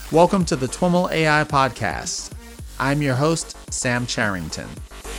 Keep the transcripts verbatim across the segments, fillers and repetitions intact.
Welcome to the T W M L A I Podcast. I'm your host, Sam Charrington.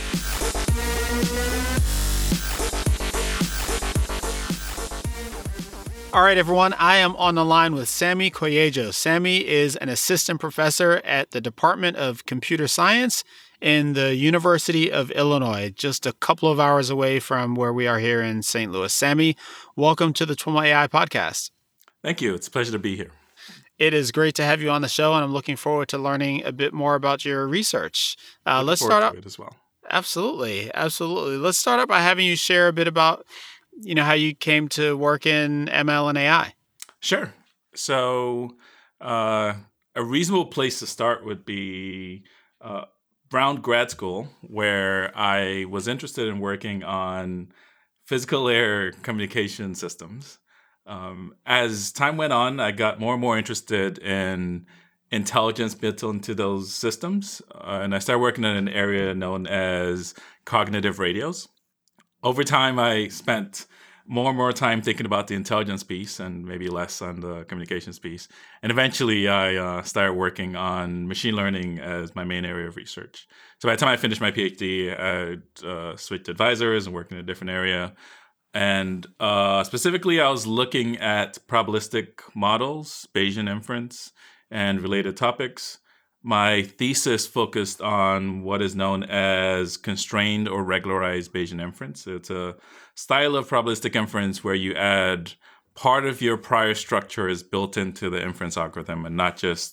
All right, everyone. I am on the line with Sammy Koyejo. Sammy is an assistant professor at the Department of Computer Science in the University of Illinois, just a couple of hours away from where we are here in Saint Louis. Sammy, welcome to the T W M L A I Podcast. Thank you. It's a pleasure to be here. It is great to have you on the show, and I'm looking forward to learning a bit more about your research. Uh, let's start out as well. Absolutely, absolutely. Let's start out by having you share a bit about, you know, how you came to work in M L and A I. Sure. So, uh, a reasonable place to start would be uh, Brown Grad School, where I was interested in working on physical layer communication systems. Um, as time went on, I got more and more interested in intelligence built into those systems, uh, and I started working in an area known as cognitive radios. Over time, I spent more and more time thinking about the intelligence piece and maybe less on the communications piece. And eventually, I uh, started working on machine learning as my main area of research. So by the time I finished my PhD, I uh, switched advisors and worked in a different area. And uh, specifically, I was looking at probabilistic models, Bayesian inference, and related topics. My thesis focused on what is known as constrained or regularized Bayesian inference. It's a style of probabilistic inference where you add part of your prior structure is built into the inference algorithm and not just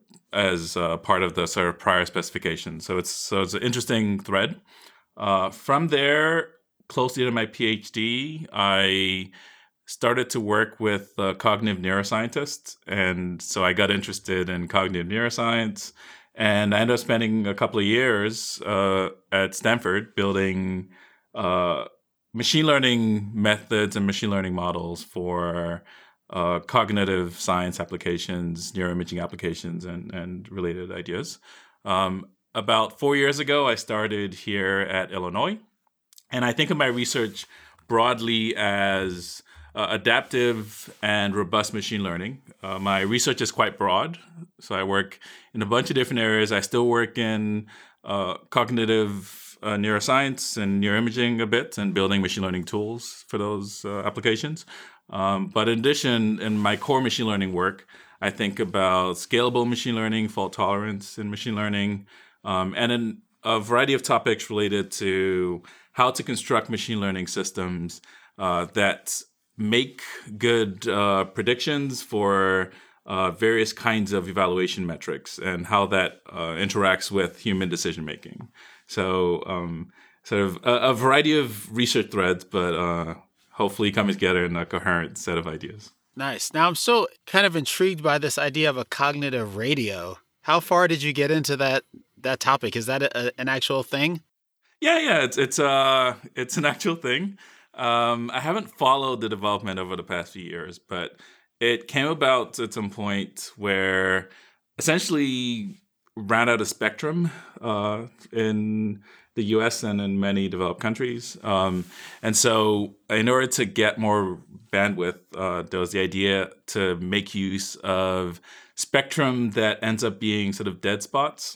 as uh, part of the sort of prior specification. So it's so it's an interesting thread. Uh, from there, closely to my PhD, I started to work with uh, cognitive neuroscientists. And so I got interested in cognitive neuroscience. And I ended up spending a couple of years uh, at Stanford building uh, machine learning methods and machine learning models for uh, cognitive science applications, neuroimaging applications, and, and related ideas. Um, about four years ago, I started here at Illinois. And I think of my research broadly as uh, adaptive and robust machine learning. Uh, my research is quite broad. So I work in a bunch of different areas. I still work in uh, cognitive uh, neuroscience and neuroimaging a bit and building machine learning tools for those uh, applications. Um, but in addition, in my core machine learning work, I think about scalable machine learning, fault tolerance in machine learning, um, and in a variety of topics related to how to construct machine learning systems uh, that make good uh, predictions for uh, various kinds of evaluation metrics and how that uh, interacts with human decision making. So um, sort of a, a variety of research threads, but uh, hopefully coming together in a coherent set of ideas. Nice. Now, I'm still kind of intrigued by this idea of a cognitive radio. How far did you get into that that topic? Is that a, an actual thing? Yeah, yeah, it's it's uh it's an actual thing. Um, I haven't followed the development over the past few years, but it came about at some point where essentially ran out of spectrum uh, in the U S and in many developed countries, um, and so in order to get more bandwidth, uh, there was the idea to make use of spectrum that ends up being sort of dead spots.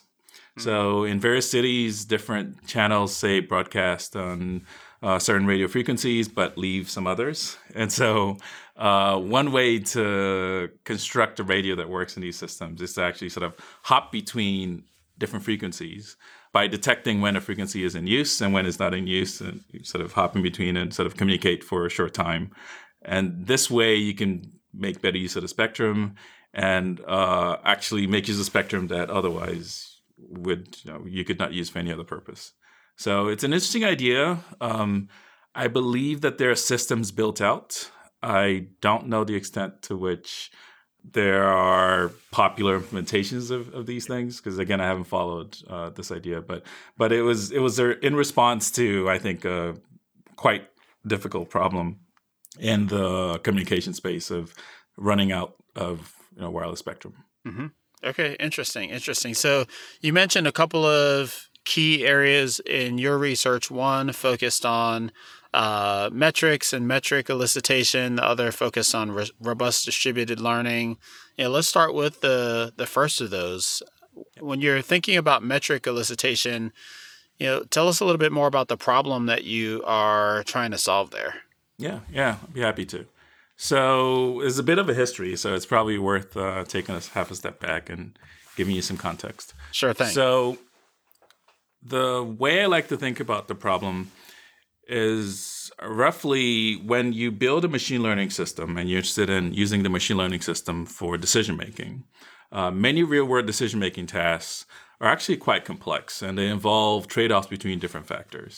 So in various cities, different channels say broadcast on uh, certain radio frequencies, but leave some others. And so uh, one way to construct a radio that works in these systems is to actually sort of hop between different frequencies by detecting when a frequency is in use and when it's not in use, and you sort of hop in between and sort of communicate for a short time. And this way you can make better use of the spectrum and uh, actually make use of spectrum that otherwise would you know you could not use for any other purpose. So it's an interesting idea. Um, I believe that there are systems built out. I don't know the extent to which there are popular implementations of, of these things because again, I haven't followed uh, this idea. But but it was it was in response to I think a quite difficult problem in the communication space of running out of you know wireless spectrum. Mm-hmm. Okay, interesting, interesting. So you mentioned a couple of key areas in your research. One focused on uh, metrics and metric elicitation. The other focus on re- robust distributed learning. Yeah, let's start with the the first of those. When you're thinking about metric elicitation, you know, tell us a little bit more about the problem that you are trying to solve there. Yeah, yeah, I'd be happy to. So it's a bit of a history, so it's probably worth uh, taking us half a step back and giving you some context. Sure thing. So the way I like to think about the problem is roughly when you build a machine learning system and you're interested in using the machine learning system for decision making, uh, many real-world decision-making tasks are actually quite complex, and they involve trade-offs between different factors.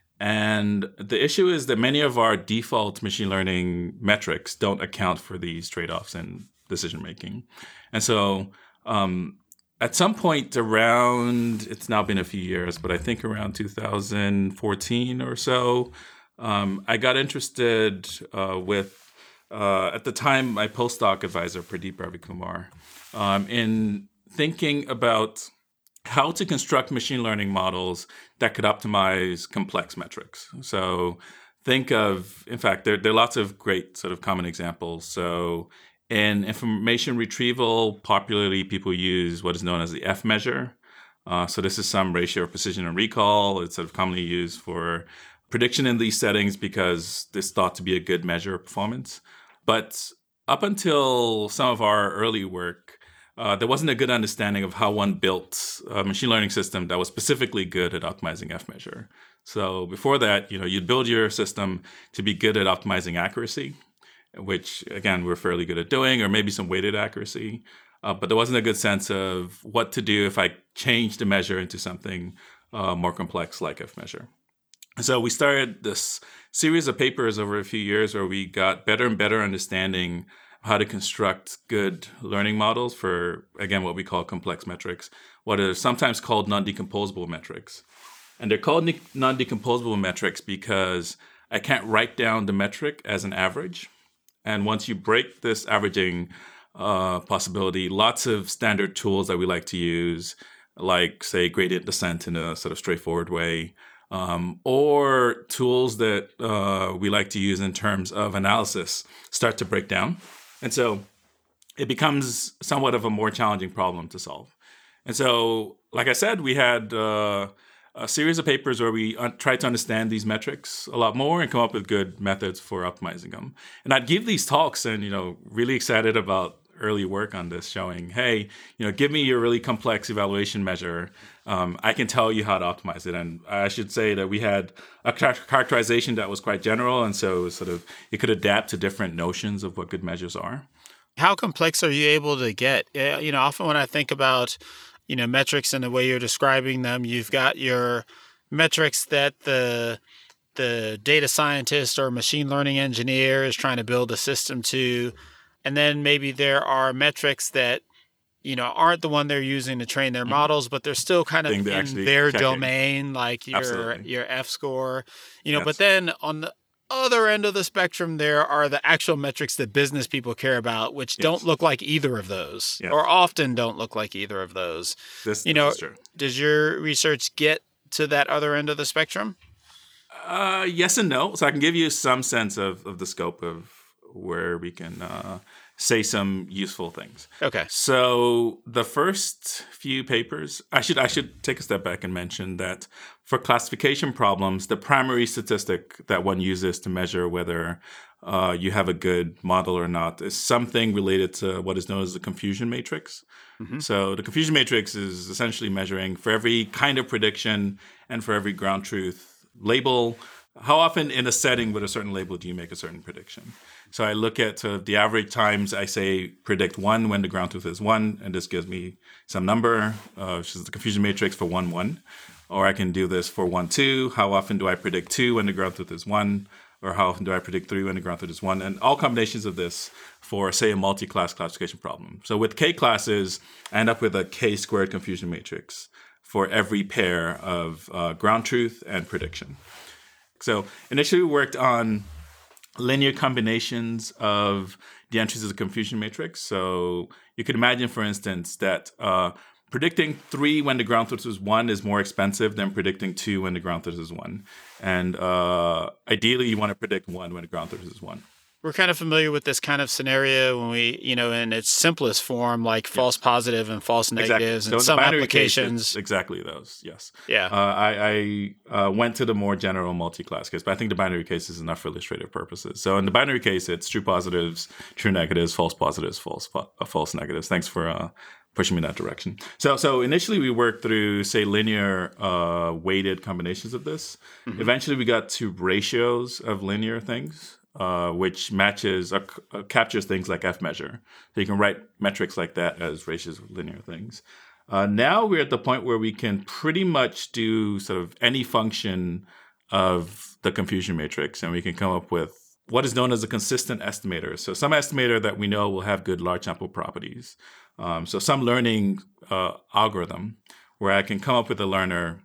And the issue is that many of our default machine learning metrics don't account for these trade-offs in decision-making. And so um, at some point around, it's now been a few years, but I think around two thousand fourteen or so, um, I got interested uh, with, uh, at the time, my postdoc advisor, Pradeep Ravikumar, um, in thinking about how to construct machine learning models that could optimize complex metrics. So think of, in fact, there, there are lots of great sort of common examples. So in information retrieval, popularly people use what is known as the F measure. Uh, so this is some ratio of precision and recall. It's sort of commonly used for prediction in these settings because it's thought to be a good measure of performance. But up until some of our early work, Uh, there wasn't a good understanding of how one built a machine learning system that was specifically good at optimizing F measure. So before that, you know, you'd build your system to be good at optimizing accuracy, which again, we're fairly good at doing, or maybe some weighted accuracy. Uh, but there wasn't a good sense of what to do if I changed the measure into something uh, more complex like F measure. So we started this series of papers over a few years where we got better and better understanding how to construct good learning models for, again, what we call complex metrics, what are sometimes called non-decomposable metrics. And they're called ne- non-decomposable metrics because I can't write down the metric as an average. And once you break this averaging uh, possibility, lots of standard tools that we like to use, like, say, gradient descent in a sort of straightforward way, um, or tools that uh, we like to use in terms of analysis, start to break down. And so it becomes somewhat of a more challenging problem to solve. And so, like I said, we had uh, a series of papers where we un- tried to understand these metrics a lot more and come up with good methods for optimizing them. And I'd give these talks and, you know, really excited about early work on this, showing, hey, you know, give me your really complex evaluation measure. Um, I can tell you how to optimize it. And I should say that we had a char- characterization that was quite general. And so sort of it could adapt to different notions of what good measures are. How complex are you able to get? You know, often when I think about, you know, metrics and the way you're describing them, you've got your metrics that the the data scientist or machine learning engineer is trying to build a system to. And then maybe there are metrics that, you know, aren't the one they're using to train their mm-hmm. models, but they're still kind of in their checking. domain, like your Absolutely. your F score. You know, yes. But then on the other end of the spectrum, there are the actual metrics that business people care about, which yes. don't look like either of those, yes. or often don't look like either of those. This, you know, this is true. Does your research get to that other end of the spectrum? Uh, yes and no. So I can give you some sense of, of the scope of where we can uh, say some useful things. Okay. So the first few papers, I should I should take a step back and mention that for classification problems, the primary statistic that one uses to measure whether uh, you have a good model or not is something related to what is known as the confusion matrix. Mm-hmm. So the confusion matrix is essentially measuring for every kind of prediction and for every ground truth label, how often in a setting with a certain label do you make a certain prediction? So I look at uh, the average times I say predict one when the ground truth is one, and this gives me some number, uh, which is the confusion matrix for one, one. Or I can do this for one, two. How often do I predict two when the ground truth is one? Or how often do I predict three when the ground truth is one? And all combinations of this for, say, a multi-class classification problem. So with K classes, I end up with a K squared confusion matrix for every pair of uh, ground truth and prediction. So initially we worked on linear combinations of the entries of the confusion matrix. So you could imagine, for instance, that uh, predicting three when the ground truth is one is more expensive than predicting two when the ground truth is one. And uh, ideally, you want to predict one when the ground truth is one. We're kind of familiar with this kind of scenario when we, you know, in its simplest form, like false positive and false negatives, exactly. and so some binary applications. Case, exactly those, yes. Yeah. Uh, I, I uh, went to the more general multi-class case, but I think the binary case is enough for illustrative purposes. So in the binary case, it's true positives, true negatives, false positives, false uh, false negatives. Thanks for uh, pushing me in that direction. So so initially we worked through, say, linear uh, weighted combinations of this. Mm-hmm. Eventually we got to ratios of linear things. Uh, which matches or uh, captures things like F measure. So you can write metrics like that as ratios of linear things. Uh, now we're at the point where we can pretty much do sort of any function of the confusion matrix, and we can come up with what is known as a consistent estimator. So some estimator that we know will have good large sample properties. Um, so some learning uh, algorithm where I can come up with a learner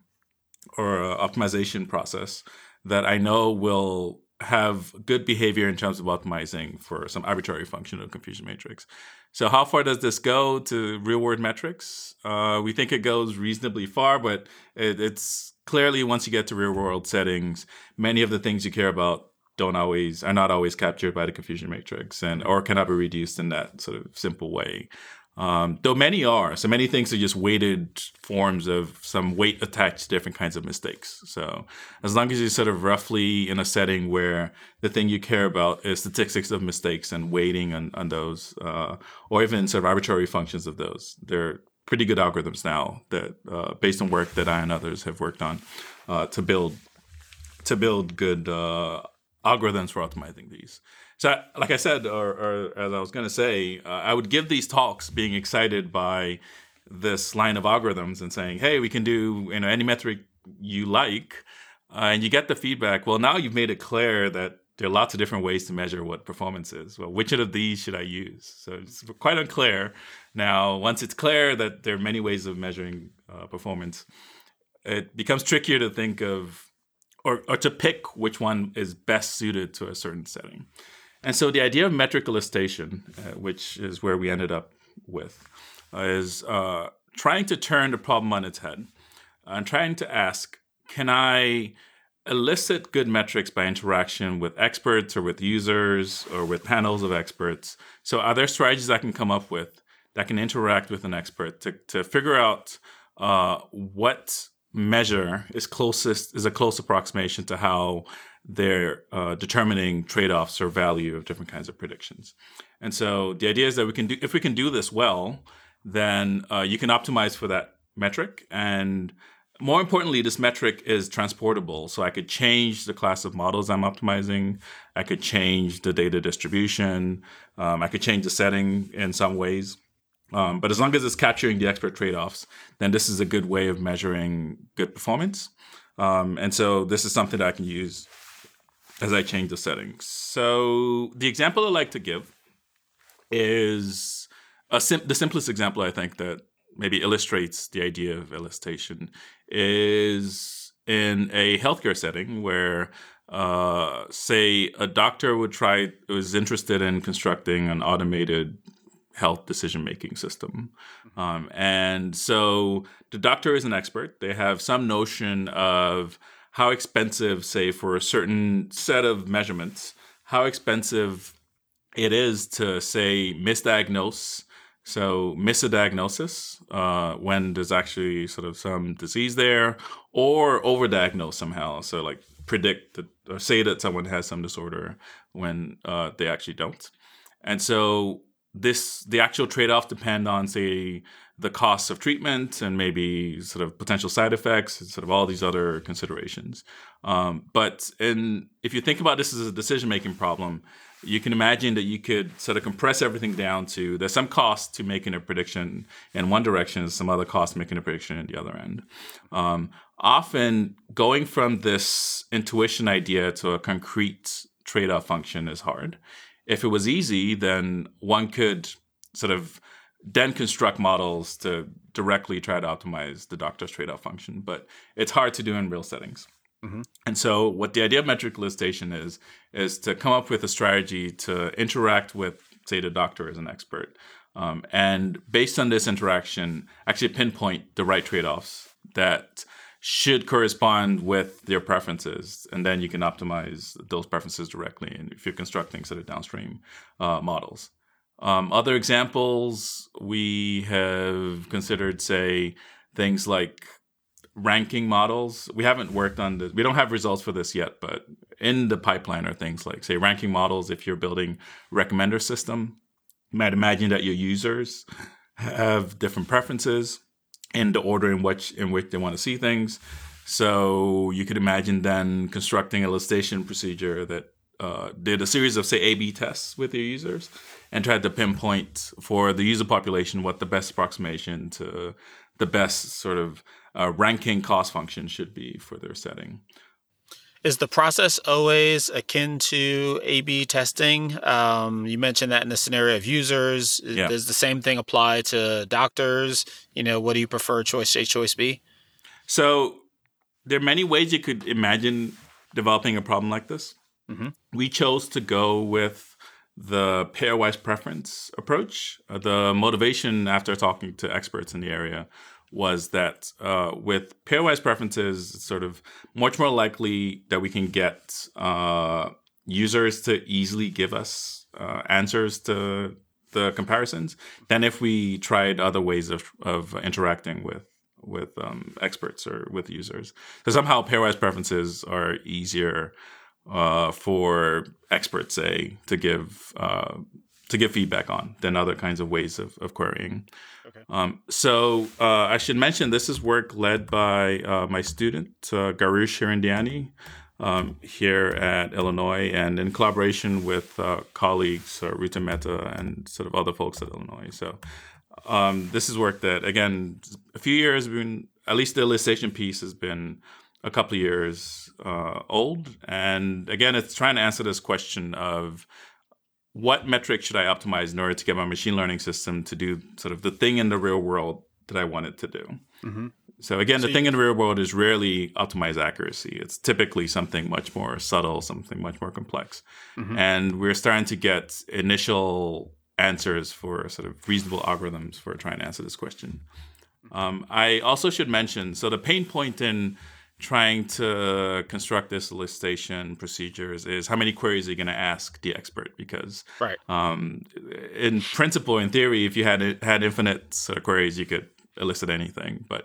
or an optimization process that I know will have good behavior in terms of optimizing for some arbitrary function of confusion matrix. So how far does this go to real-world metrics? Uh, we think it goes reasonably far, but it, it's clearly once you get to real-world settings, many of the things you care about don't always are not always captured by the confusion matrix, and or cannot be reduced in that sort of simple way. Um, though many are. So many things are just weighted forms of some weight attached to different kinds of mistakes. So as long as you're sort of roughly in a setting where the thing you care about is statistics of mistakes and weighting on, on those, uh, or even sort of arbitrary functions of those, they're pretty good algorithms now that, uh, based on work that I and others have worked on, uh, to build to build good uh, algorithms for optimizing these. So, like I said, or, or as I was going to say, uh, I would give these talks being excited by this line of algorithms and saying, "Hey, we can do you know any metric you like," uh, and you get the feedback. Well, now you've made it clear that there are lots of different ways to measure what performance is. Well, which of these should I use? So it's quite unclear. Now, once it's clear that there are many ways of measuring uh, performance, it becomes trickier to think of or, or to pick which one is best suited to a certain setting. And so the idea of metric elicitation, uh, which is where we ended up with, uh, is uh, trying to turn the problem on its head and trying to ask, can I elicit good metrics by interaction with experts or with users or with panels of experts? So are there strategies I can come up with that can interact with an expert to, to figure out uh, what measure is closest, is a close approximation to how they're uh, determining trade-offs or value of different kinds of predictions. And so the idea is that we can do, if we can do this well, then uh, you can optimize for that metric. And more importantly, this metric is transportable. So I could change the class of models I'm optimizing. I could change the data distribution. Um, I could change the setting in some ways. Um, but as long as it's capturing the expert trade-offs, then this is a good way of measuring good performance. Um, and so this is something that I can use as I change the settings. So the example I like to give is a sim- the simplest example I think that maybe illustrates the idea of elicitation is in a healthcare setting where, uh, say, a doctor would try was interested in constructing an automated health decision-making system. Um, and so the doctor is an expert. They have some notion of how expensive, say, for a certain set of measurements, how expensive it is to, say, misdiagnose, so miss a diagnosis uh, when there's actually sort of some disease there, or overdiagnose somehow, so like predict that, or say that someone has some disorder when uh, they actually don't. And so this the actual trade-off depend on, say, the costs of treatment and maybe sort of potential side effects and sort of all these other considerations. Um, but in, if you think about this as a decision-making problem, you can imagine that you could sort of compress everything down to there's some cost to making a prediction in one direction, some other cost making a prediction in the other end. Um, often going from this intuition idea to a concrete trade-off function is hard. If it was easy, then one could sort of then construct models to directly try to optimize the doctor's trade-off function. But it's hard to do in real settings. Mm-hmm. And so what the idea of metric elicitation is, is to come up with a strategy to interact with, say, the doctor as an expert Um, and based on this interaction, actually pinpoint the right trade-offs that should correspond with their preferences. And then you can optimize those preferences directly and if you're constructing sort of downstream uh, models. Um, other examples, we have considered, say, things like ranking models. We haven't worked on this. We don't have results for this yet, but in the pipeline are things like, say, ranking models. If you're building a recommender system, you might imagine that your users have different preferences in the order in which in which they want to see things. So you could imagine then constructing a elicitation procedure that uh, did a series of, say, A B tests with your users and tried to pinpoint for the user population what the best approximation to the best sort of uh, ranking cost function should be for their setting. Is the process always akin to A B testing? Um, you mentioned that in the scenario of users. Yeah. Does the same thing apply to doctors? You know, what do you prefer, choice A, choice B? So there are many ways you could imagine developing a problem like this. Mm-hmm. We chose to go with the pairwise preference approach. Uh, the motivation after talking to experts in the area was that uh, with pairwise preferences, it's sort of much more likely that we can get uh, users to easily give us uh, answers to the comparisons than if we tried other ways of, of interacting with with um, experts or with users. So somehow pairwise preferences are easier uh, for experts, say, to give uh, to give feedback on than other kinds of ways of, of querying. Okay. Um, so uh, I should mention this is work led by uh, my student, uh, Garush Hirandiani, um, here at Illinois, and in collaboration with uh, colleagues, uh, Ruta Mehta, and sort of other folks at Illinois. So um, this is work that, again, a few years, been, at least the elicitation piece has been a couple of years uh, old. And again, it's trying to answer this question of what metric should I optimize in order to get my machine learning system to do sort of the thing in the real world that I want it to do? Mm-hmm. So again, so the thing in the real world is rarely optimized accuracy. It's typically something much more subtle, something much more complex. Mm-hmm. And we're starting to get initial answers for sort of reasonable algorithms for trying to answer this question. Um, I also should mention, so the pain point in trying to construct this elicitation procedures is how many queries are you going to ask the expert? Because right. um, in principle, in theory, if you had had infinite sort of queries, you could elicit anything. But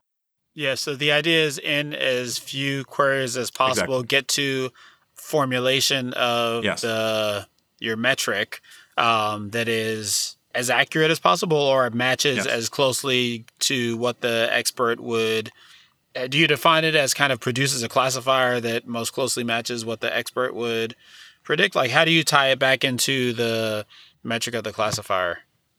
yeah, so the idea is in as few queries as possible, exactly. Get to formulation of yes. the your metric um, that is as accurate as possible, or it matches yes. as closely to what the expert would. Do you define it as kind of produces a classifier that most closely matches what the expert would predict? Like, how do you tie it back into the metric of the classifier?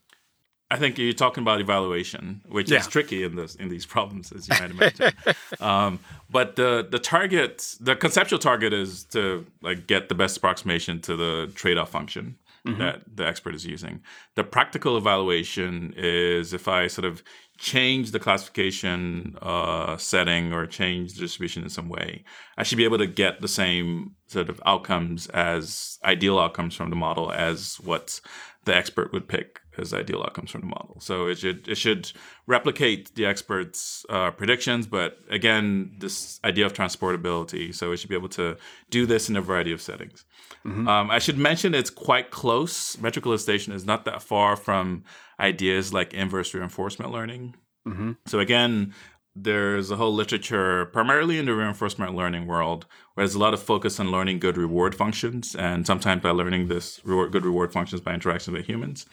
I think you're talking about evaluation, which yeah. is tricky in this in these problems, as you might imagine. um, but the the target, the conceptual target, is to like get the best approximation to the trade-off function mm-hmm. that the expert is using. The practical evaluation is if I sort of change the classification uh, setting or change the distribution in some way, I should be able to get the same sort of outcomes as ideal outcomes from the model as what the expert would pick as ideal outcomes from the model. So it should it should replicate the expert's uh, predictions, but again, this idea of transportability. So it should be able to do this in a variety of settings. Mm-hmm. Um, I should mention it's quite close. Metric elicitation is not that far from ideas like inverse reinforcement learning. Mm-hmm. So again, there's a whole literature, primarily in the reinforcement learning world, where there's a lot of focus on learning good reward functions, and sometimes by learning this reward, good reward functions by interaction with humans.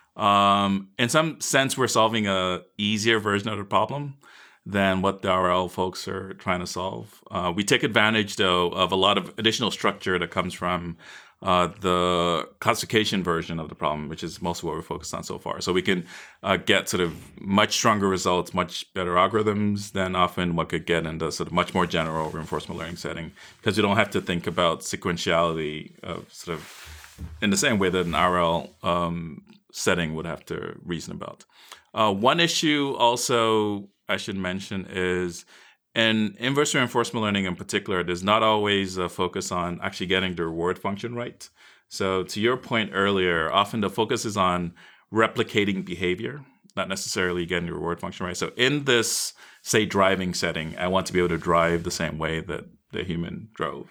Um, in some sense, we're solving a easier version of the problem than what the R L folks are trying to solve. Uh, we take advantage, though, of a lot of additional structure that comes from uh, the classification version of the problem, which is most of what we're focused on so far. So we can uh, get sort of much stronger results, much better algorithms than often what could get in the sort of much more general reinforcement learning setting, because you don't have to think about sequentiality of sort of in the same way that an R L um, setting would have to reason about. Uh, one issue also I should mention is in inverse reinforcement learning in particular, there's not always a focus on actually getting the reward function right. So to your point earlier, often the focus is on replicating behavior, not necessarily getting the reward function right. So in this, say, driving setting, I want to be able to drive the same way that the human drove,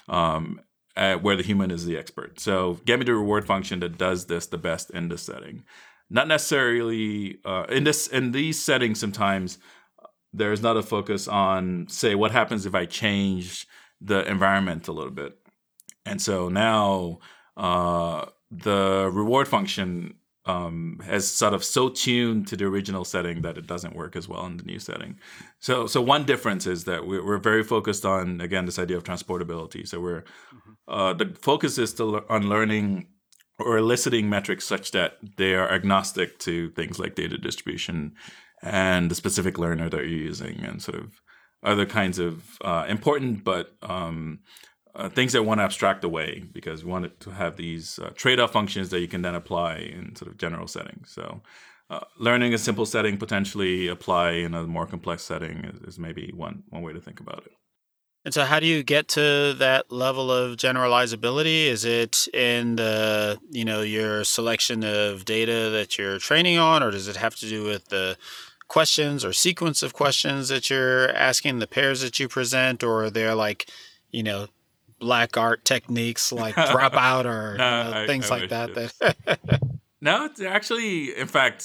um, uh, where the human is the expert. So get me the reward function that does this the best in this setting. Not necessarily uh, in this in these settings. Sometimes there's not a focus on, say, what happens if I change the environment a little bit. And so now uh, the reward function um, has sort of so tuned to the original setting that it doesn't work as well in the new setting. So so one difference is that we're, we're very focused on, again, this idea of transportability. So we're uh, the focus is to, on learning or eliciting metrics such that they are agnostic to things like data distribution and the specific learner that you're using, and sort of other kinds of uh, important but um, uh, things that want to abstract away, because we want it to have these uh, trade-off functions that you can then apply in sort of general settings. So uh, learning a simple setting, potentially apply in a more complex setting is, is maybe one one way to think about it. And so how do you get to that level of generalizability? Is it in the, you know, your selection of data that you're training on, or does it have to do with the questions or sequence of questions that you're asking, the pairs that you present, or are there like, you know, black art techniques like dropout or no, you know, I, things I like that? that No, it's actually, in fact,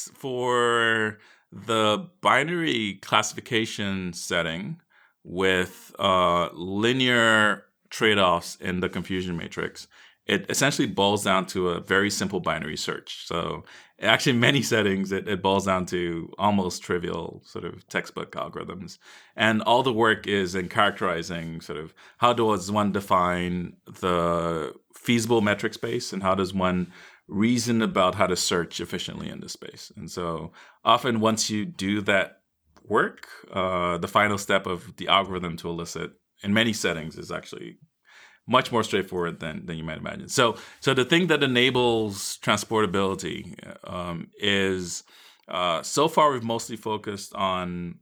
for the binary classification setting with uh, linear trade-offs in the confusion matrix, it essentially boils down to a very simple binary search. So actually, in many settings, it, it boils down to almost trivial sort of textbook algorithms. And all the work is in characterizing sort of how does one define the feasible metric space, and how does one reason about how to search efficiently in this space. And so often once you do that work, uh, the final step of the algorithm to elicit in many settings is actually much more straightforward than, than you might imagine. So, so the thing that enables transportability um, is uh, so far we've mostly focused on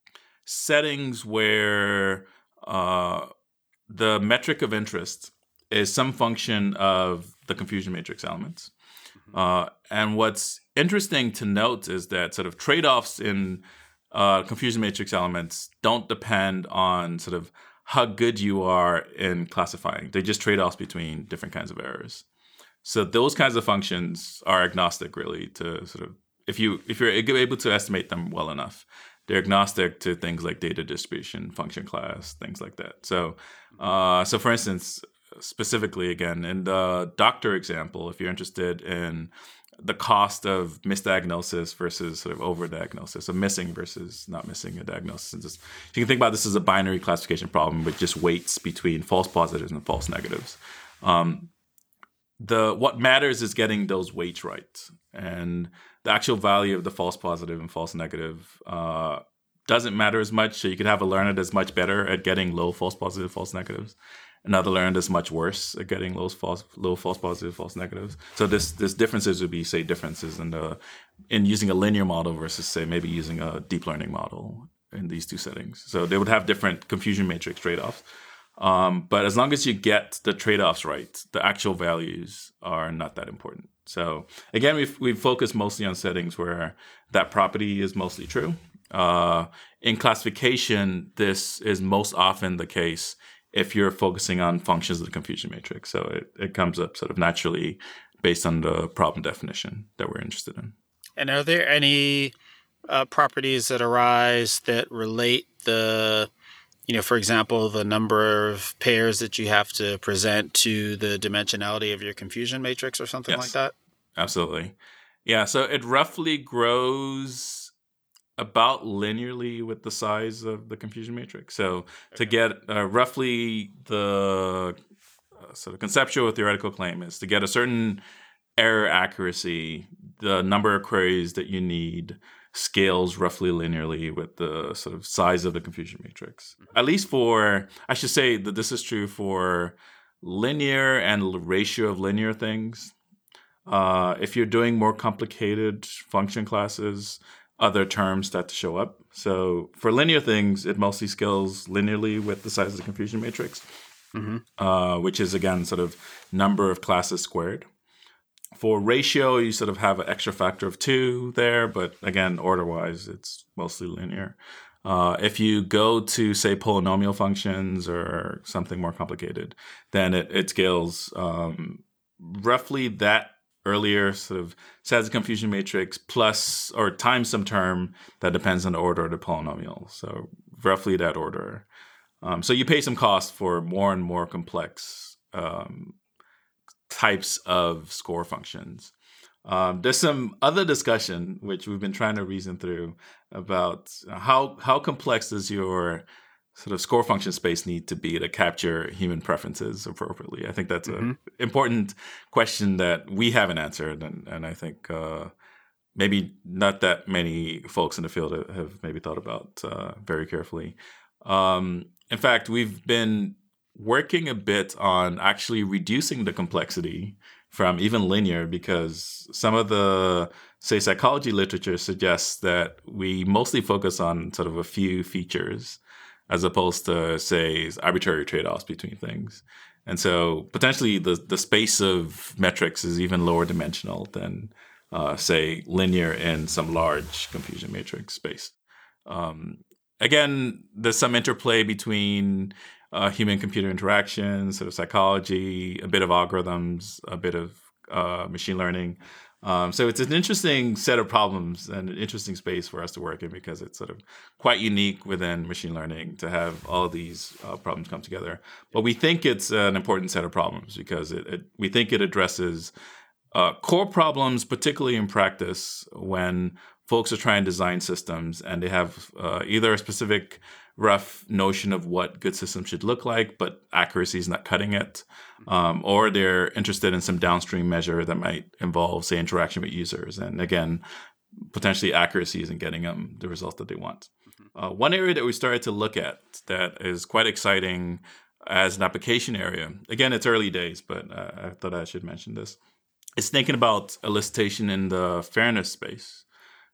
settings where uh, the metric of interest is some function of the confusion matrix elements. Mm-hmm. Uh, and what's interesting to note is that sort of trade-offs in uh, confusion matrix elements don't depend on sort of how good you are in classifying. They just trade-offs between different kinds of errors. So those kinds of functions are agnostic, really, to sort of, if you if you're able to estimate them well enough, they're agnostic to things like data distribution, function class, things like that. So, uh, so for instance, specifically again in the doctor example, if you're interested in the cost of misdiagnosis versus sort of overdiagnosis, so missing versus not missing a diagnosis. And just, you can think about this as a binary classification problem with just weights between false positives and false negatives. Um, the what matters is getting those weights right, and the actual value of the false positive and false negative uh, doesn't matter as much. So you could have a learner that's much better at getting low false positive, false negatives. Another learner that's much worse at getting low false, low false positive, false negatives. So this this differences would be, say, differences in the in using a linear model versus, say, maybe using a deep learning model in these two settings. So they would have different confusion matrix trade-offs. Um, but as long as you get the trade-offs right, the actual values are not that important. So again, we've we've focused mostly on settings where that property is mostly true. Uh, in classification, this is most often the case if you're focusing on functions of the confusion matrix. So it, it comes up sort of naturally based on the problem definition that we're interested in. And are there any uh, properties that arise that relate the, you know, for example, the number of pairs that you have to present to the dimensionality of your confusion matrix or something Yes, like that? Absolutely. Yeah, so it roughly grows about linearly with the size of the confusion matrix. So to get uh, roughly the uh, sort of conceptual or theoretical claim is to get a certain error accuracy, the number of queries that you need scales roughly linearly with the sort of size of the confusion matrix. At least for, I should say that this is true for linear and ratio of linear things. Uh, if you're doing more complicated function classes, other terms start to show up. So for linear things, it mostly scales linearly with the size of the confusion matrix, mm-hmm. uh, which is, again, sort of number of classes squared. For ratio, you sort of have an extra factor of two there, but again, order-wise, it's mostly linear. Uh, if you go to, say, polynomial functions or something more complicated, then it, it scales um, roughly that earlier sort of size of confusion matrix plus or times some term that depends on the order of the polynomial. So roughly that order. Um, so you pay some cost for more and more complex um, types of score functions. Um, there's some other discussion, which we've been trying to reason through, about how how complex does your sort of score function space need to be to capture human preferences appropriately. I think that's mm-hmm. an important question that we haven't answered, and, and I think uh, maybe not that many folks in the field have maybe thought about uh, very carefully. Um, in fact, we've been working a bit on actually reducing the complexity from even linear, because some of the, say, psychology literature suggests that we mostly focus on sort of a few features as opposed to, say, arbitrary trade-offs between things. And so potentially the, the space of metrics is even lower dimensional than, uh, say, linear in some large confusion matrix space. Um, again, there's some interplay between Uh, human-computer interactions, sort of psychology, a bit of algorithms, a bit of uh, machine learning. Um, so it's an interesting set of problems and an interesting space for us to work in, because it's sort of quite unique within machine learning to have all of these uh, problems come together. But we think it's an important set of problems because it, it, we think it addresses uh, core problems, particularly in practice when folks are trying to design systems and they have uh, either a specific rough notion of what good systems should look like, but accuracy is not cutting it, um, or they're interested in some downstream measure that might involve, say, interaction with users. And again, potentially accuracy isn't getting them the result that they want. Uh, one area that we started to look at that is quite exciting as an application area, again, it's early days, but uh, I thought I should mention this, is thinking about elicitation in the fairness space.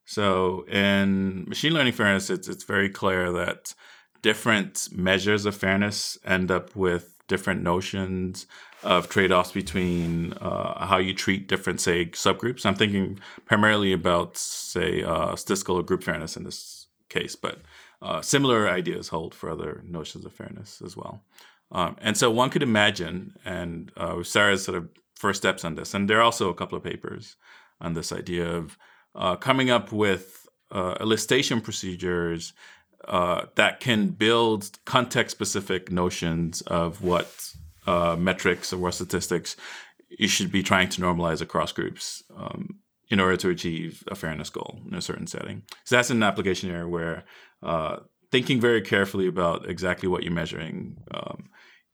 So in machine learning fairness, it's it's very clear that different measures of fairness end up with different notions of trade-offs between uh, how you treat different, say, subgroups. I'm thinking primarily about, say, uh, statistical or group fairness in this case, but uh, similar ideas hold for other notions of fairness as well. Um, and so one could imagine, and uh, we started sort of first steps on this, and there are also a couple of papers on this idea of uh, coming up with uh, elicitation procedures uh, that can build context-specific notions of what uh, metrics or what statistics you should be trying to normalize across groups um, in order to achieve a fairness goal in a certain setting. So that's an application area where uh, thinking very carefully about exactly what you're measuring um,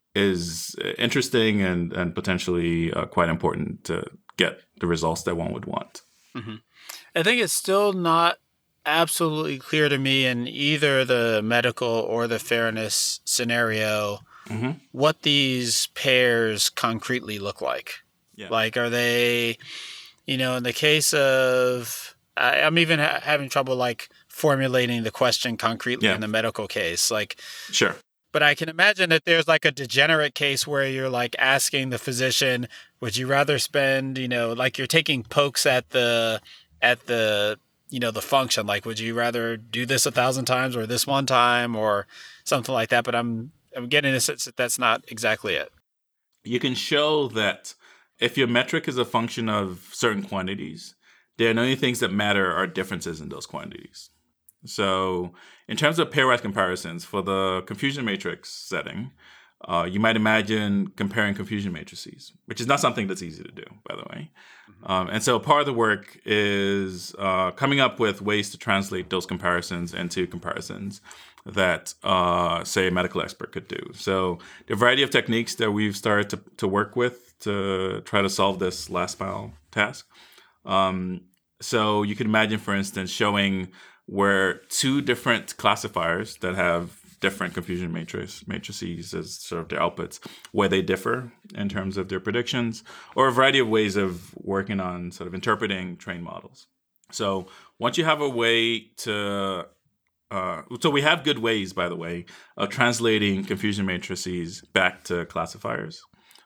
is interesting and, and potentially uh, quite important to get the results that one would want. Mm-hmm. I think it's still not absolutely clear to me in either the medical or the fairness scenario mm-hmm. what these pairs concretely look like. Yeah. Like, are they, you know, in the case of, I, I'm even ha- having trouble like formulating the question concretely yeah. in the medical case. Like, sure. But I can imagine that there's like a degenerate case where you're like asking the physician, would you rather spend, you know, like you're taking pokes at the, at the, you know, the function, like, would you rather do this a thousand times or this one time or something like that? But I'm, I'm getting a sense that that's not exactly it. You can show that if your metric is a function of certain quantities, then the only things that matter are differences in those quantities. So in terms of pairwise comparisons for the confusion matrix setting, uh, you might imagine comparing confusion matrices, which is not something that's easy to do, by the way. Mm-hmm. Um, and so part of the work is uh, coming up with ways to translate those comparisons into comparisons that, uh, say, a medical expert could do. So the variety of techniques that we've started to, to work with to try to solve this last mile task. Um, so you can imagine, for instance, showing where two different classifiers that have different confusion matrix matrices as sort of their outputs, where they differ in terms of their predictions, or a variety of ways of working on sort of interpreting trained models. So once you have a way to, uh, so we have good ways, by the way, of translating confusion matrices back to classifiers.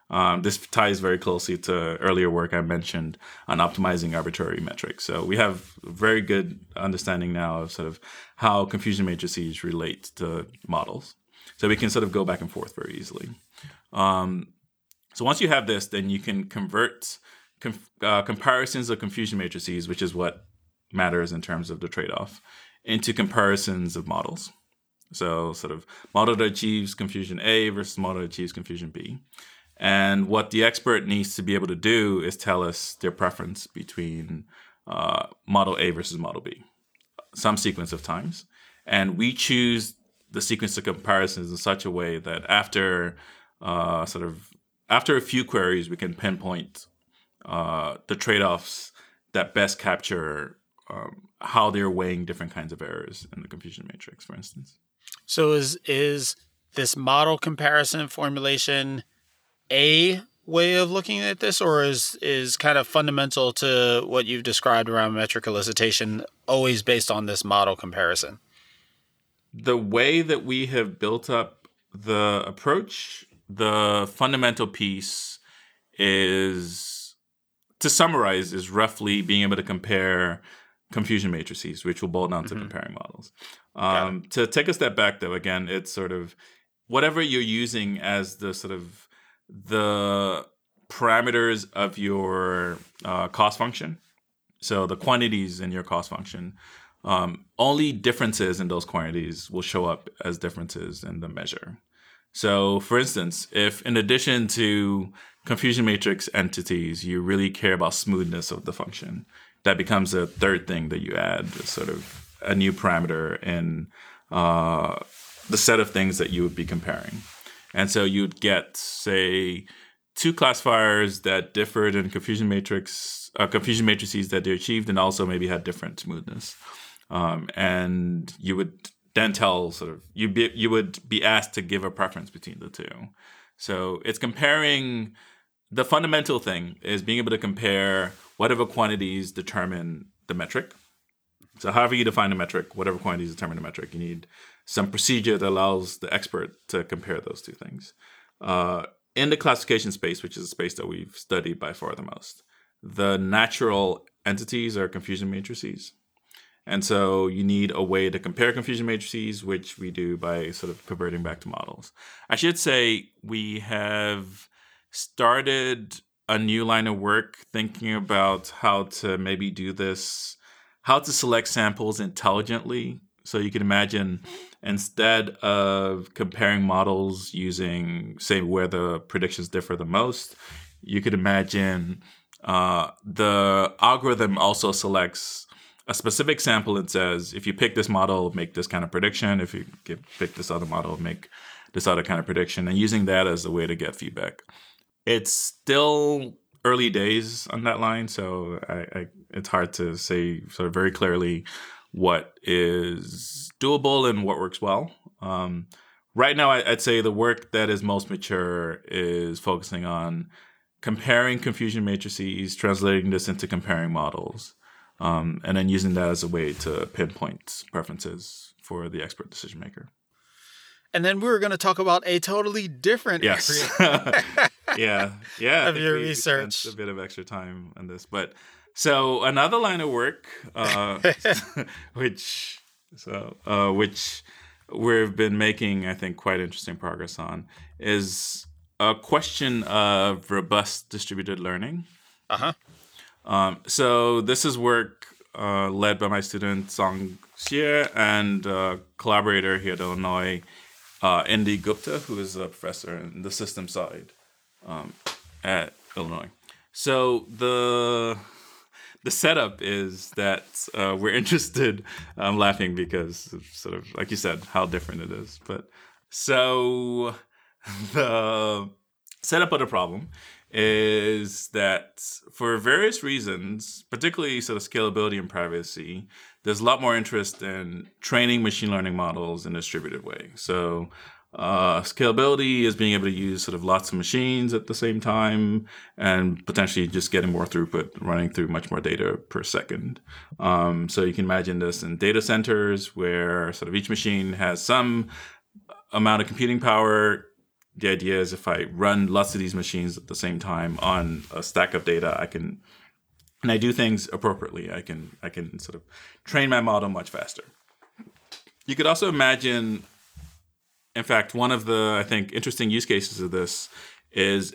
Um, this ties very closely to earlier work I mentioned on optimizing arbitrary metrics. So we have very good understanding now of sort of how confusion matrices relate to models. So we can sort of go back and forth very easily. Um, so once you have this, then you can convert com- uh, comparisons of confusion matrices, which is what matters in terms of the trade-off, into comparisons of models. So sort of model that achieves confusion A versus model that achieves confusion B. And what the expert needs to be able to do is tell us their preference between uh, model A versus model B, some sequence of times. And we choose the sequence of comparisons in such a way that after uh, sort of after a few queries, we can pinpoint uh, the trade-offs that best capture um, how they're weighing different kinds of errors in the confusion matrix, for instance. So is is this model comparison formulation a way of looking at this, or is is kind of fundamental to what you've described around metric elicitation always based on this model comparison? The way that we have built up the approach, the fundamental piece is, to summarize, is roughly being able to compare confusion matrices, which will boil down to mm-hmm. comparing models. Um, to take a step back, though, again, it's sort of whatever you're using as the sort of the parameters of your uh, cost function. So the quantities in your cost function, um, only differences in those quantities will show up as differences in the measure. So for instance, if in addition to confusion matrix entities, you really care about smoothness of the function, that becomes a third thing that you add, sort of a new parameter in uh, the set of things that you would be comparing. And so you'd get, say, two classifiers that differed in confusion matrix, uh, confusion matrices that they achieved, and also maybe had different smoothness. Um, and you would then tell sort of you be you would be asked to give a preference between the two. So it's comparing. The fundamental thing is being able to compare whatever quantities determine the metric. So however you define the metric, whatever quantities determine the metric, you need some procedure that allows the expert to compare those two things. Uh, in the classification space, which is a space that we've studied by far the most, the natural entities are confusion matrices. And so you need a way to compare confusion matrices, which we do by sort of converting back to models. I should say we have started a new line of work thinking about how to maybe do this, how to select samples intelligently. So you can imagine instead of comparing models using, say, where the predictions differ the most, you could imagine uh, the algorithm also selects a specific sample and says, if you pick this model, make this kind of prediction. If you get, pick this other model, make this other kind of prediction. And using that as a way to get feedback. It's still early days on that line, so I, I, it's hard to say sort of very clearly what is doable and what works well. Um, right now, I, I'd say the work that is most mature is focusing on comparing confusion matrices, translating this into comparing models, um, and then using that as a way to pinpoint preferences for the expert decision maker. And then we were going to talk about a totally different yes. area yeah, yeah. of your research. A bit of extra time on this, but so another line of work, uh, which so uh, which we've been making, I think, quite interesting progress on, is a question of robust distributed learning. Uh huh. Um, so this is work uh, led by my student Song Xie and uh, collaborator here at Illinois. Uh, Indy Gupta, who is a professor in the system side um, at Illinois. So the the setup is that uh, we're interested. I'm laughing because of sort of, like you said, how different it is. But so the setup of the problem is that for various reasons, particularly sort of scalability and privacy, there's a lot more interest in training machine learning models in a distributed way. So uh, scalability is being able to use sort of lots of machines at the same time and potentially just getting more throughput, running through much more data per second. Um, so you can imagine this in data centers where sort of each machine has some amount of computing power the idea is if I run lots of these machines at the same time on a stack of data, I can, and I do things appropriately, I can I can sort of train my model much faster. You could also imagine, in fact, one of the, I think, interesting use cases of this is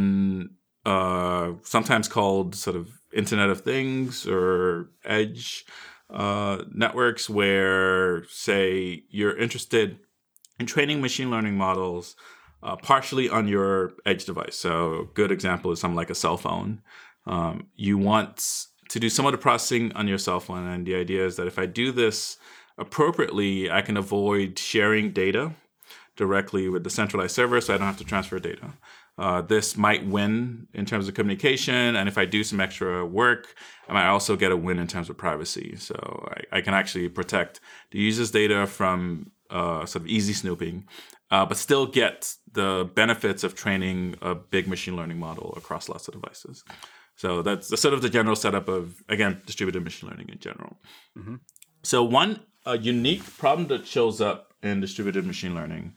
in uh, sometimes called sort of Internet of Things or edge uh, networks, where, say, you're interested in training machine learning models uh, partially on your edge device. So a good example is something like a cell phone. Um, you want to do some of the processing on your cell phone, and the idea is that if I do this appropriately, I can avoid sharing data directly with the centralized server, so I don't have to transfer data. Uh, this might win in terms of communication, and if I do some extra work, I might also get a win in terms of privacy. So I, I can actually protect the user's data from uh, sort of easy snooping, uh, but still get the benefits of training a big machine learning model across lots of devices. So that's the, sort of the general setup of, again, distributed machine learning in general. Mm-hmm. So one uh, unique problem that shows up in distributed machine learning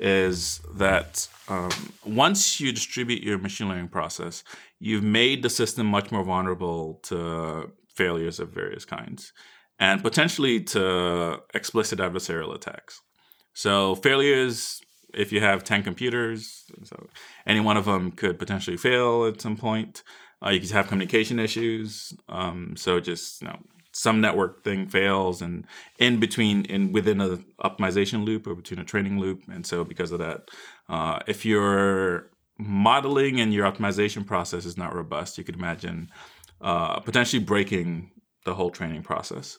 is that um, once you distribute your machine learning process, you've made the system much more vulnerable to failures of various kinds and potentially to explicit adversarial attacks. So failures, if you have ten computers, so any one of them could potentially fail at some point. Uh, you could have communication issues. Um, so just, you know, some network thing fails, and in between, in within a optimization loop or between a training loop. And so because of that, uh, if your modeling and your optimization process is not robust, you could imagine uh, potentially breaking the whole training process.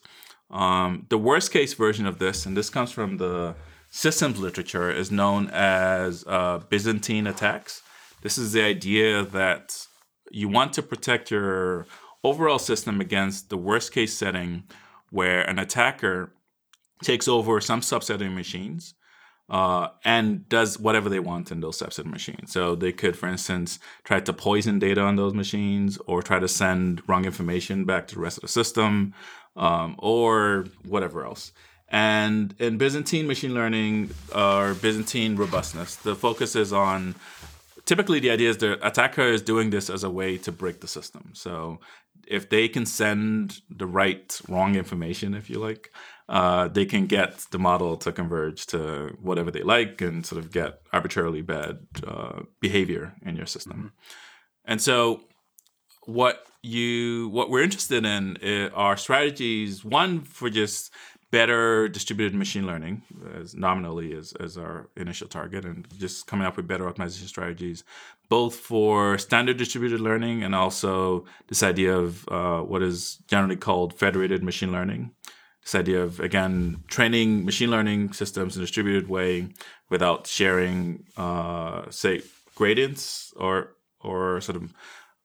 Um, the worst case version of this, and this comes from the systems literature, is known as uh, Byzantine attacks. This is the idea that you want to protect your overall system against the worst case setting where an attacker takes over some subset of machines uh, and does whatever they want in those subset of machines. So they could, for instance, try to poison data on those machines, or try to send wrong information back to the rest of the system, um, or whatever else. And in Byzantine machine learning or Byzantine robustness, the focus is on, typically the idea is the attacker is doing this as a way to break the system. So if they can send the right wrong information, if you like, uh, they can get the model to converge to whatever they like and sort of get arbitrarily bad uh, behavior in your system. Mm-hmm. And so what you what we're interested in are strategies, one, for just better distributed machine learning, as nominally as, as our initial target, and just coming up with better optimization strategies, both for standard distributed learning and also this idea of uh, what is generally called federated machine learning. This idea of, again, training machine learning systems in a distributed way without sharing, uh, say, gradients or or sort of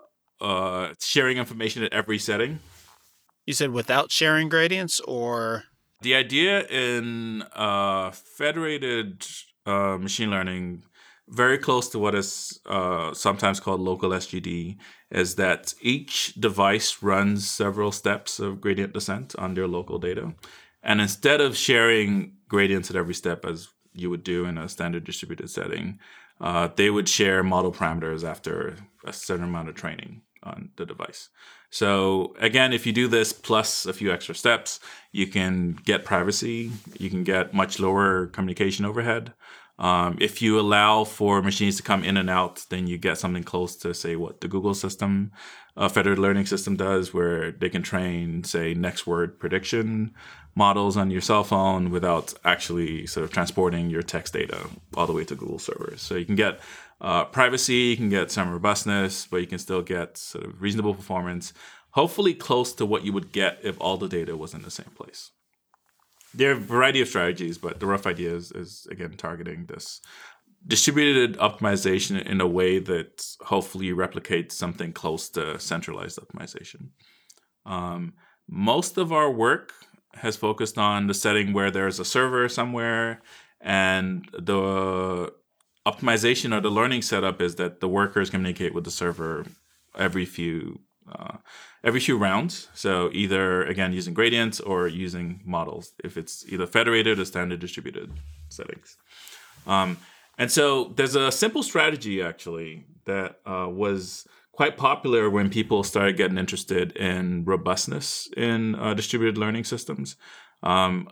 uh, sharing information at every setting. You said without sharing gradients, or? The idea in uh, federated uh, machine learning, very close to what is uh, sometimes called local S G D, is that each device runs several steps of gradient descent on their local data. And instead of sharing gradients at every step as you would do in a standard distributed setting, uh, they would share model parameters after a certain amount of training on the device. So again, if you do this plus a few extra steps, you can get privacy, you can get much lower communication overhead. Um, if you allow for machines to come in and out, then you get something close to, say, what the Google system, uh, federated learning system does, where they can train, say, next word prediction models on your cell phone without actually sort of transporting your text data all the way to Google servers. So you can get uh, privacy, you can get some robustness, but you can still get sort of reasonable performance, hopefully close to what you would get if all the data was in the same place. There are a variety of strategies, but the rough idea is, is again, targeting this distributed optimization in a way that hopefully replicates something close to centralized optimization. Um, most of our work has focused on the setting where there's a server somewhere, and the optimization or the learning setup is that the workers communicate with the server every few uh, every few rounds. So either, again, using gradients or using models, if it's either federated or standard distributed settings. Um, And so there's a simple strategy, actually, that uh, was quite popular when people started getting interested in robustness in uh, distributed learning systems. Um,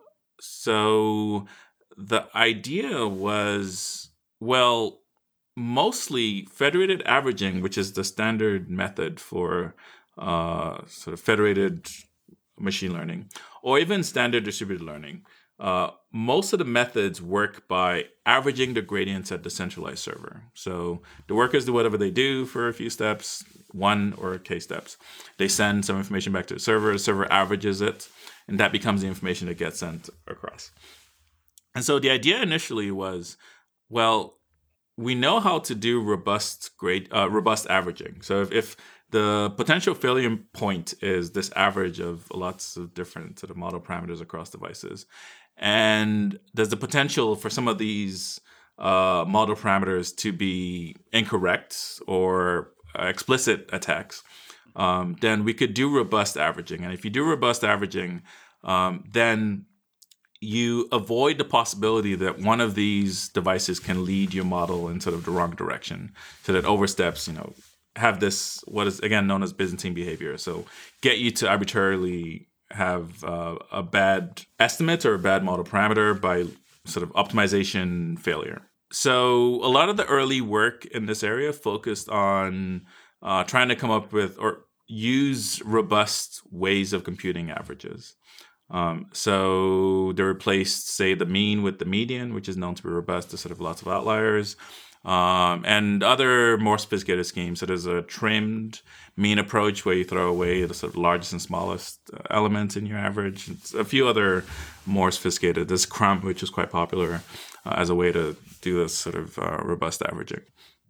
so the idea was, well, mostly federated averaging, which is the standard method for uh, sort of federated machine learning, or even standard distributed learning. Uh, most of the methods work by averaging the gradients at the centralized server. So the workers do whatever they do for a few steps, one or k steps. They send some information back to the server. The server averages it, and that becomes the information that gets sent across. And so the idea initially was, well, we know how to do robust grade, uh, robust averaging. So if, if the potential failure point is this average of lots of different sort of model parameters across devices, and there's the potential for some of these uh, model parameters to be incorrect or uh, explicit attacks, um, then we could do robust averaging. And if you do robust averaging, um, then you avoid the possibility that one of these devices can lead your model in sort of the wrong direction, so that oversteps, you know, have this, what is again known as Byzantine behavior. So get you to arbitrarily have uh, a bad estimate or a bad model parameter by sort of optimization failure. So a lot of the early work in this area focused on uh, trying to come up with or use robust ways of computing averages. Um, so they replaced, say, the mean with the median, which is known to be robust to sort of lots of outliers. Um, and other more sophisticated schemes. So there's a trimmed mean approach where you throw away the sort of largest and smallest elements in your average. It's a few other more sophisticated. There's Crump, which is quite popular uh, as a way to do this sort of uh, robust averaging.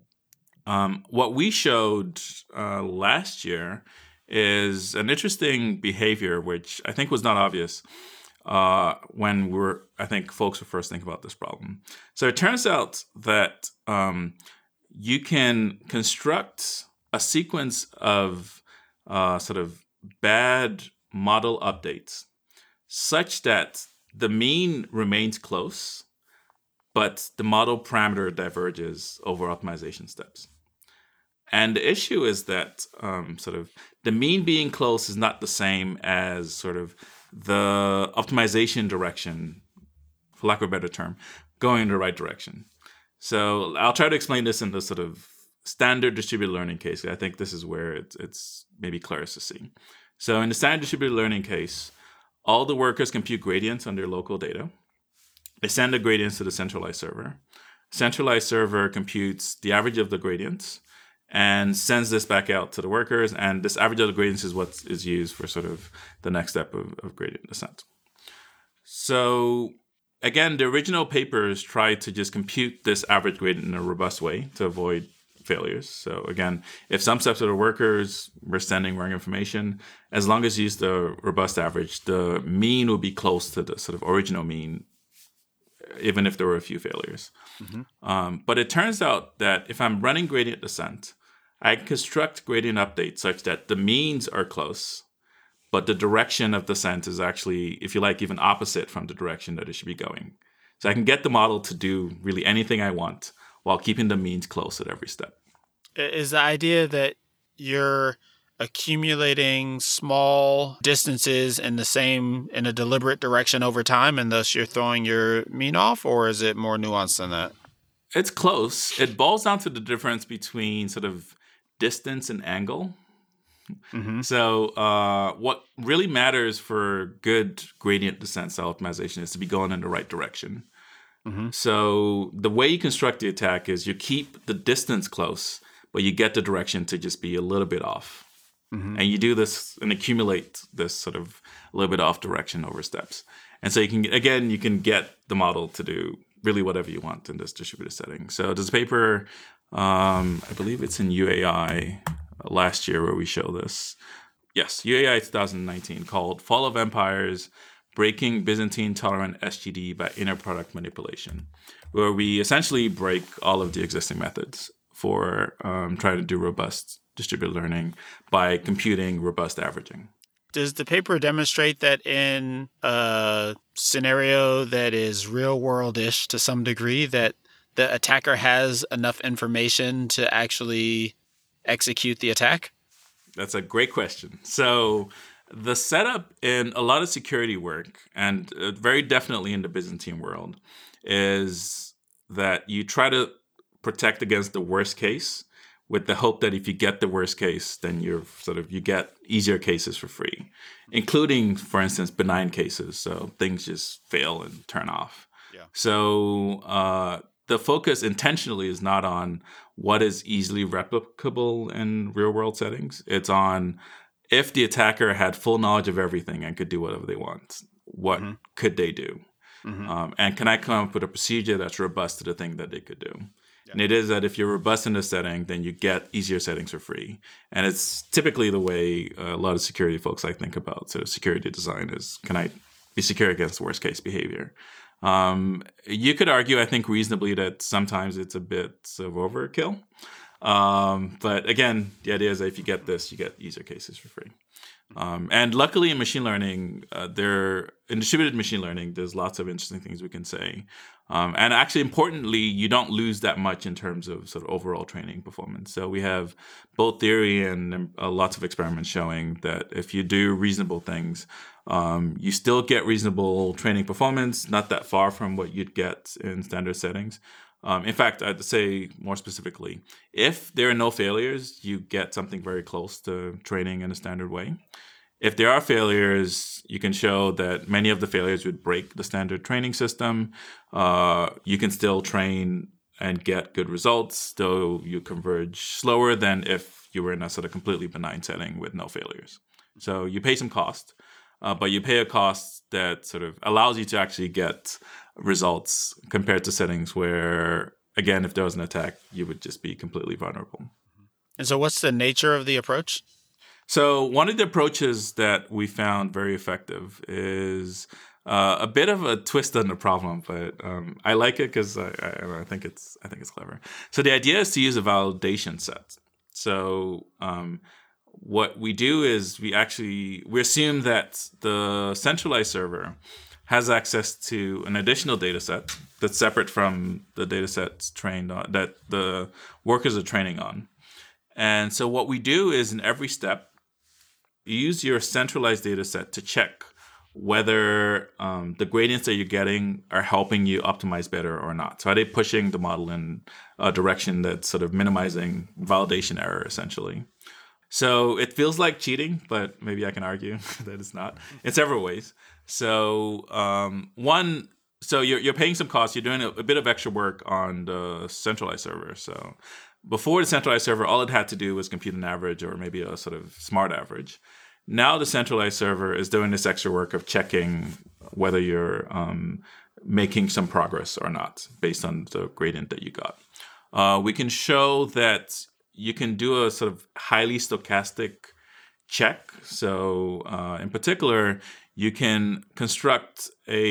Um, what we showed uh, last year is an interesting behavior, which I think was not obvious uh, when we were, I think folks were first thinking about this problem. So it turns out that um, you can construct a sequence of uh, sort of bad model updates such that the mean remains close, but the model parameter diverges over optimization steps. And the issue is that um, sort of the mean being close is not the same as sort of the optimization direction, for lack of a better term, going in the right direction. So I'll try to explain this in the sort of standard distributed learning case. I think this is where it's, it's maybe clearest to see. So in the standard distributed learning case, all the workers compute gradients on their local data. They send the gradients to the centralized server. Centralized server computes the average of the gradients and sends this back out to the workers. And this average of the gradients is what is used for sort of the next step of, of gradient descent. So again, the original papers tried to just compute this average gradient in a robust way to avoid failures. So again, if some steps of the workers were sending wrong information, as long as you use the robust average, the mean will be close to the sort of original mean, even if there were a few failures. Mm-hmm. Um, but it turns out that if I'm running gradient descent, I construct gradient updates such that the means are close, but the direction of descent is actually, if you like, even opposite from the direction that it should be going. So I can get the model to do really anything I want while keeping the means close at every step. Is the idea that you're accumulating small distances in the same, in a deliberate direction over time, and thus you're throwing your mean off, or is it more nuanced than that? It's close. It boils down to the difference between sort of distance and angle. Mm-hmm. So uh, what really matters for good gradient descent style optimization is to be going in the right direction. Mm-hmm. So the way you construct the attack is you keep the distance close, but you get the direction to just be a little bit off. Mm-hmm. And you do this and accumulate this sort of a little bit off direction over steps. And so you can, again, you can get the model to do really whatever you want in this distributed setting. So there's a paper, um, I believe it's in U A I last year where we show this. Yes, U A I twenty nineteen, called Fall of Empires, Breaking Byzantine Tolerant S G D by Inner Product Manipulation, where we essentially break all of the existing methods for um, trying to do robust distributed learning by computing robust averaging. Does the paper demonstrate that in a scenario that is real-world-ish to some degree, that the attacker has enough information to actually execute the attack? That's a great question. So the setup in a lot of security work, and uh, very definitely in the Byzantine world, is that you try to protect against the worst case with the hope that if you get the worst case, then you're sort of, you get easier cases for free, including, for instance, benign cases. So things just fail and turn off. Yeah. So uh, the focus intentionally is not on what is easily replicable in real world settings. It's on if the attacker had full knowledge of everything and could do whatever they want, what mm-hmm. could they do? Mm-hmm. Um, and can I come up with a procedure that's robust to the thing that they could do? Yeah. And it is that if you're robust in the setting, then you get easier settings for free. And it's typically the way uh, a lot of security folks I think about sort of security design is, can I be secure against worst case behavior? Um, you could argue, I think, reasonably that sometimes it's a bit of overkill. Um, but again, the idea is that if you get this, you get easier cases for free. Um, and luckily in machine learning, uh, there in distributed machine learning, there's lots of interesting things we can say. Um, and actually, importantly, you don't lose that much in terms of sort of overall training performance. So we have both theory and uh, lots of experiments showing that if you do reasonable things, um, you still get reasonable training performance, not that far from what you'd get in standard settings. Um, in fact, I'd say more specifically, if there are no failures, you get something very close to training in a standard way. If there are failures, you can show that many of the failures would break the standard training system. Uh, you can still train and get good results, though you converge slower than if you were in a sort of completely benign setting with no failures. So you pay some cost, uh, but you pay a cost that sort of allows you to actually get results compared to settings where, again, if there was an attack, you would just be completely vulnerable. And so what's the nature of the approach? So one of the approaches that we found very effective is uh, a bit of a twist on the problem, but um, I like it because I, I, I think it's I think it's clever. So the idea is to use a validation set. So um, what we do is we actually we assume that the centralized server has access to an additional data set that's separate from the data sets trained on that the workers are training on. And so what we do is in every step, you use your centralized data set to check whether um, the gradients that you're getting are helping you optimize better or not. So are they pushing the model in a direction that's sort of minimizing validation error, essentially? So it feels like cheating, but maybe I can argue that it's not in several ways. So um, one, so you're you're paying some costs. You're doing a, a bit of extra work on the centralized server. So before the centralized server, all it had to do was compute an average or maybe a sort of smart average. Now the centralized server is doing this extra work of checking whether you're um, making some progress or not based on the gradient that you got. Uh, we can show that you can do a sort of highly stochastic check. So uh, in particular, you can construct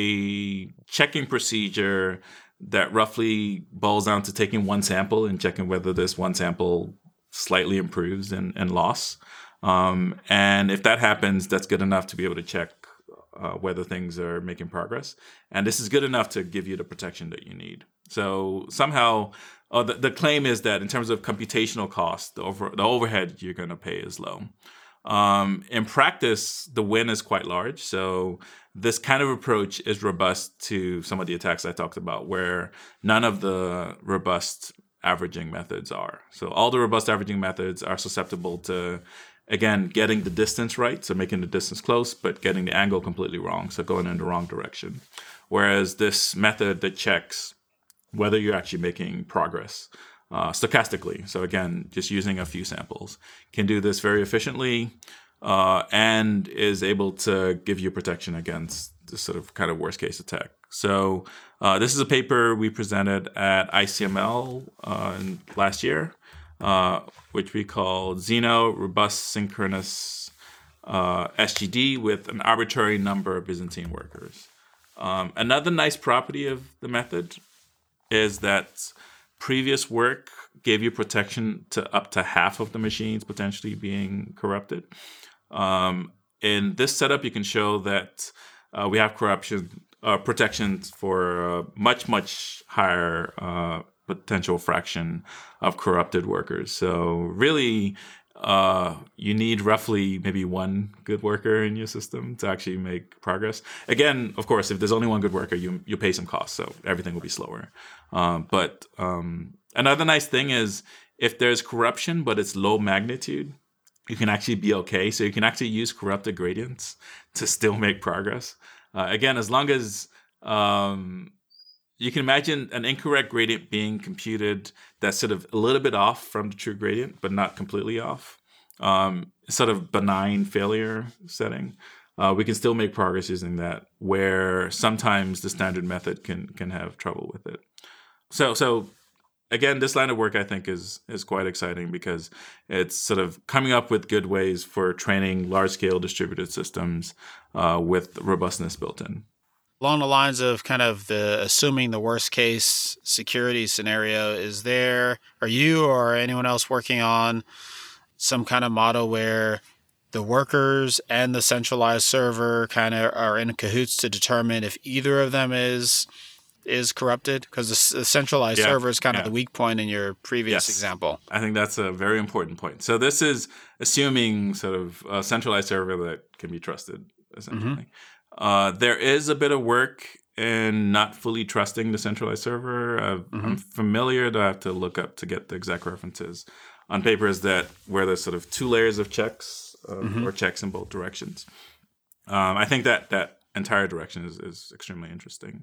a checking procedure that roughly boils down to taking one sample and checking whether this one sample slightly improves in, in loss. Um, and if that happens, that's good enough to be able to check uh, whether things are making progress. And this is good enough to give you the protection that you need. So somehow, uh, the, the claim is that in terms of computational cost, the, over, the overhead you're going to pay is low. Um, in practice, the win is quite large. So this kind of approach is robust to some of the attacks I talked about, where none of the robust averaging methods are. So all the robust averaging methods are susceptible to, again, getting the distance right, so making the distance close, but getting the angle completely wrong, so going in the wrong direction. Whereas this method that checks whether you're actually making progress uh, stochastically, so again, just using a few samples, can do this very efficiently uh, and is able to give you protection against this sort of kind of worst case attack. So uh, this is a paper we presented at I C M L uh, last year, uh, which we call Zeno Robust Synchronous uh, S G D with an arbitrary number of Byzantine workers. Um, another nice property of the method is that previous work gave you protection to up to half of the machines potentially being corrupted. Um, in this setup, you can show that uh, we have corruption uh, protections for uh, much, much higher uh, potential fraction of corrupted workers. So really, uh, you need roughly maybe one good worker in your system to actually make progress. Again, of course, if there's only one good worker, you you pay some costs, so everything will be slower. Um, but um, another nice thing is if there's corruption, but it's low magnitude, you can actually be okay. So you can actually use corrupted gradients to still make progress. Uh, again, as long as um, you can imagine an incorrect gradient being computed that's sort of a little bit off from the true gradient, but not completely off. Um, sort of benign failure setting. Uh, we can still make progress using that, where sometimes the standard method can can have trouble with it. So so again, this line of work I think is is quite exciting because it's sort of coming up with good ways for training large scale distributed systems uh, with robustness built in. Along the lines of kind of the assuming the worst case security scenario, is there, are you or anyone else working on some kind of model where the workers and the centralized server kind of are in cahoots to determine if either of them is is corrupted? Because the, the centralized yeah, server is kind yeah. of the weak point in your previous yes. example. I think that's a very important point. So this is assuming sort of a centralized server that can be trusted, essentially. Mm-hmm. Uh, there is a bit of work in not fully trusting the centralized server. Uh, mm-hmm. I'm familiar, though I have to look up to get the exact references on papers that where there's sort of two layers of checks uh, mm-hmm. or checks in both directions. Um, I think that that entire direction is, is extremely interesting.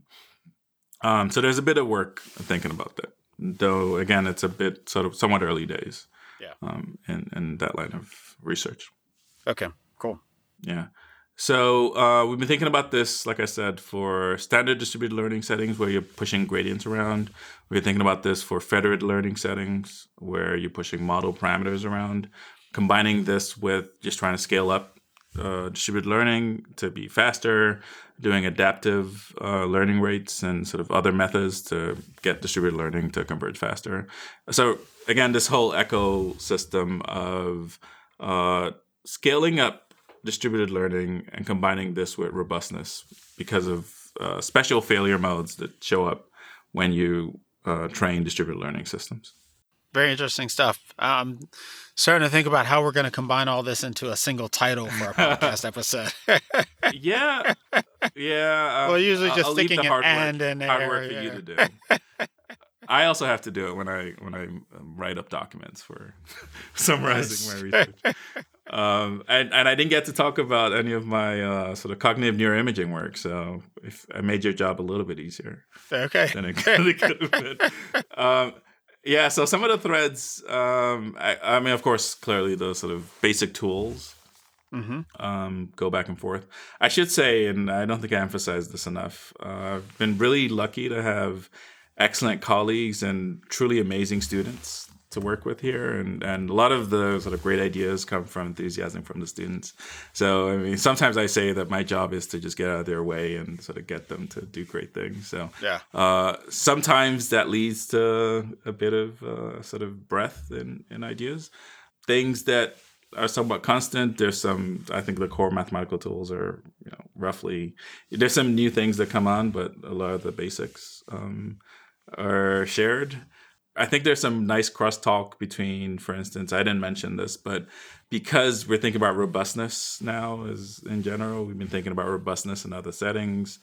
Um, so there's a bit of work thinking about that, though. Again, it's a bit sort of somewhat early days. Yeah. Um, in in that line of research. Okay. Cool. Yeah. So uh, we've been thinking about this, like I said, for standard distributed learning settings where you're pushing gradients around. We're thinking about this for federated learning settings where you're pushing model parameters around. Combining this with just trying to scale up uh, distributed learning to be faster, doing adaptive uh, learning rates and sort of other methods to get distributed learning to converge faster. So again, this whole ecosystem of uh, scaling up distributed learning and combining this with robustness because of uh, special failure modes that show up when you uh, train distributed learning systems. Very interesting stuff. I'm starting to think about how we're going to combine all this into a single title for our podcast episode. yeah. Yeah. Um, well, usually just I'll sticking leave the an hard and work, in there. Hard work for yeah. you to do. I also have to do it when I when I write up documents for summarizing my research. Um, and, and I didn't get to talk about any of my uh, sort of cognitive neuroimaging work, so if I made your job a little bit easier. Okay. Then it could, could have been. Um, yeah, so some of the threads, um, I, I mean, of course, clearly those sort of basic tools mm-hmm. um, go back and forth. I should say, and I don't think I emphasized this enough, uh, I've been really lucky to have excellent colleagues and truly amazing students to work with here, and and a lot of the sort of great ideas come from enthusiasm from the students. So I mean, sometimes I say that my job is to just get out of their way and sort of get them to do great things. So yeah, uh, sometimes that leads to a bit of uh, sort of breadth in, in ideas, things that are somewhat constant. There's some, I think the core mathematical tools are, you know, roughly, there's some new things that come on, but a lot of the basics um, are shared. I think there's some nice crosstalk between, for instance, I didn't mention this, but because we're thinking about robustness now as in general, we've been thinking about robustness in other settings.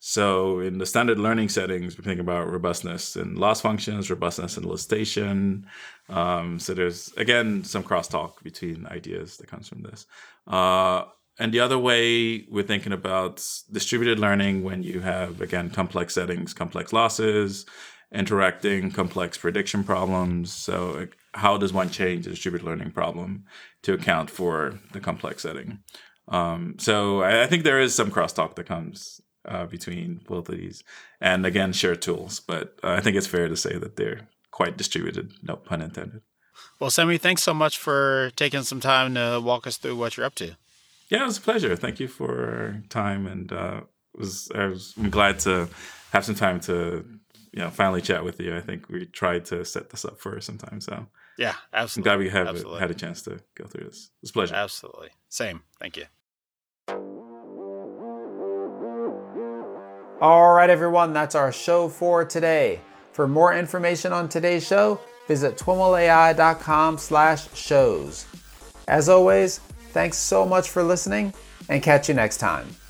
So in the standard learning settings, we're thinking about robustness in loss functions, robustness in elicitation. Um, so there's, again, some crosstalk between ideas that comes from this. Uh, and the other way we're thinking about distributed learning when you have, again, complex settings, complex losses, interacting complex prediction problems. So how does one change the distributed learning problem to account for the complex setting? Um, so I, I think there is some crosstalk that comes uh, between both of these. And again, shared tools. But uh, I think it's fair to say that they're quite distributed, no pun intended. Well, Sammy, thanks so much for taking some time to walk us through what you're up to. Yeah, it was a pleasure. Thank you for your time. And uh, it was, I was, I'm glad to have some time to you know, finally chat with you. I think we tried to set this up for some time, so yeah, absolutely. I'm glad we have absolutely. had a chance to go through this. It's a pleasure. Absolutely. Same. Thank you. All right, everyone, that's our show for today. For more information on today's show, visit twimlai.com slash shows. As always, thanks so much for listening, and catch you next time.